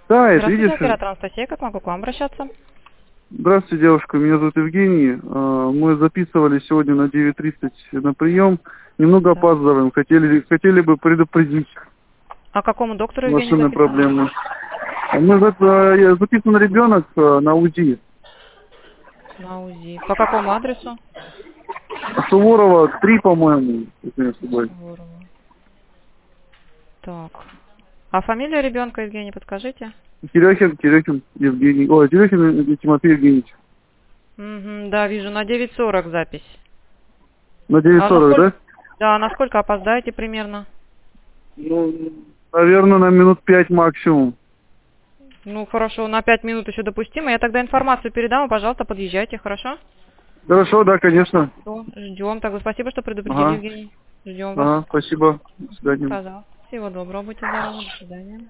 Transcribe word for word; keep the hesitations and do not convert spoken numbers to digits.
Да, это Здравствуйте, видишь? оператор Анастасия, как могу к вам обращаться? Здравствуйте, девушка, меня зовут Евгений. А, Мы записывали сегодня на девять тридцать на прием. Немного Так. опаздываем. Хотели, хотели бы предупредить А какому доктору Евгений машины записаны? проблемы. А Мы за- а, я- записан ребенок а, на УЗИ. На УЗИ. По какому адресу? Суворова три, по-моему, если не ошибаюсь. Суворова. Так. А фамилия ребенка, Евгений, подскажите? Терехин, Терехин Евгений. Ой, Терехин Тимофей Евгеньевич. Угу, да, вижу, на девять сорок запись. На девять А сорок, насколько, да? да, насколько опоздаете примерно? Ну, наверное, на минут пять максимум. Ну, хорошо, на пять минут еще допустимо. Я тогда информацию передам, и, пожалуйста, подъезжайте, хорошо? Хорошо, да, конечно. Все, ждем. Тогда спасибо, что предупредили, Ага, Евгений. Ждем вас. ага, спасибо. До свидания. Пожалуйста. Всего доброго, будьте здоровы, до свидания.